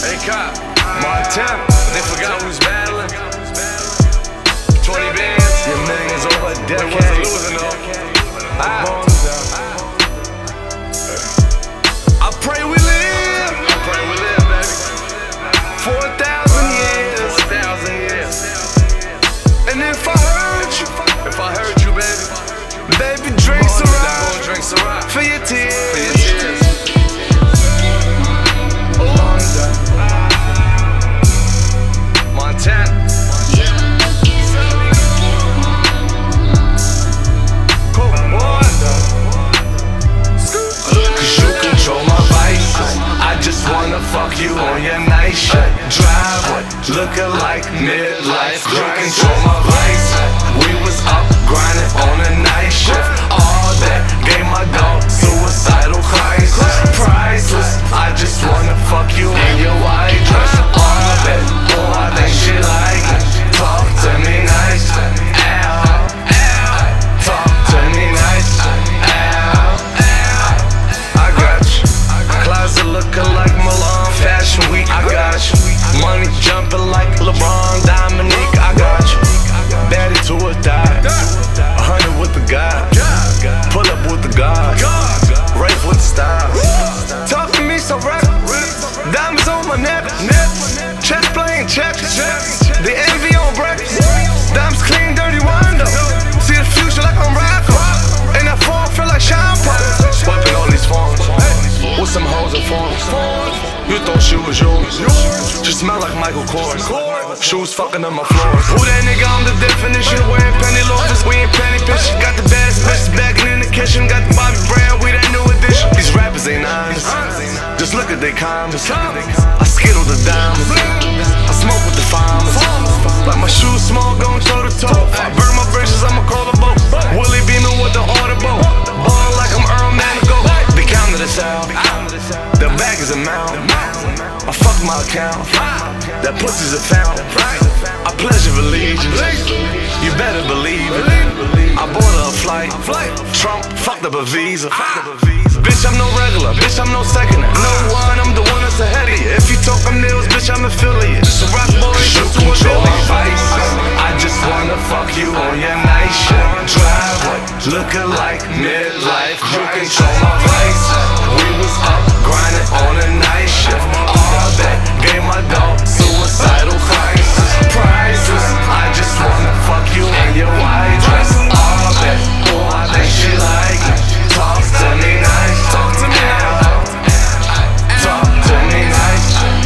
Hey, cop, Montana, they forgot who's battling. 20 bands, your millions over a decade. It wasn't losing though. I pray we live. I pray we live, baby. 4,000 years. 4,000 years. And if I hurt you, baby, drinks around for your tears. Montana. Fuck you on your night shirt. Driveway, looking like midlife. You control my vice. We was up grinding on a night shift. All that gave my dog suicidal crisis. Priceless, I just wanna fuck you in your white dress. All that, oh I think she like it. Talk to me nice. Ow, ow. Talk to me nice. Ow, ow. I got you. Closet looking like Milan Fashion Week, I got you. Money jumping like LeBron, Dominique, I got you. Daddy to a die, 100 with the guy. Pull up with the God, Rafe with the style. Talk to me so rap, diamonds on my neck. Chest playing check, the envy on breakfast. Diamonds clean, dirty window. See the future like I'm Rocco. And that phone feel like shampoo. Swiping all these phones with some hoes and forms. You thought she was yours. She smell like Michael Kors. Shoes fucking on my floors. Who that nigga? I'm the definition. Wearing penny loafers, we ain't penny bitch. Got the baddest bitch bagging in the kitchen. Got the Bobby Brown, we that new edition. These rappers ain't honest. Just look at they comments. I skittle the diamonds. I smoke with the farmers. Like my shoes small, gon' toe to toe. I burn my bridges, I'ma call a boat. Willie beaming with the auto boat. Ball like I'm Earl Manigo. They counted us out. The bag is a mount. I fuck my account. That pussy's a fountain. I pledge of allegiance. You better believe it. I bought her a flight. Trump fucked up a visa. Bitch, I'm no regular. Bitch, I'm no second. No one, I'm the one that's ahead of you. If you talk I'm nails, bitch, I'm affiliate. Just a rap boy, just to control my vice. I just wanna fuck you on your night shift. Driveway, looking like midlife. You control my vice. We was up grinding on a night shift. All that gave my dog suicidal crisis. Priceless, I just wanna fuck you in your white dress. All that, oh I think she like it. Talk to me nice, talk to me now. Talk to me nice,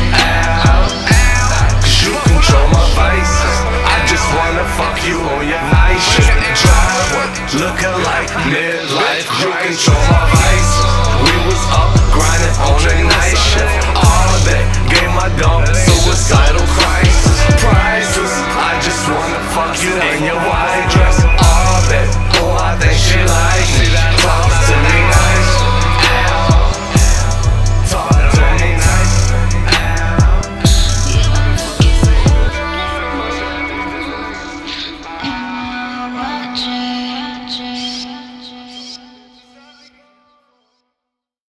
ow, ow. Cause you control my vices. I just wanna fuck you on your night shift. Driveway, looking like midlife. You control my vices. We was up grinding on a night shift. All that gave my dog suicidal crisis. Priceless, I just wanna fuck you in your white dress.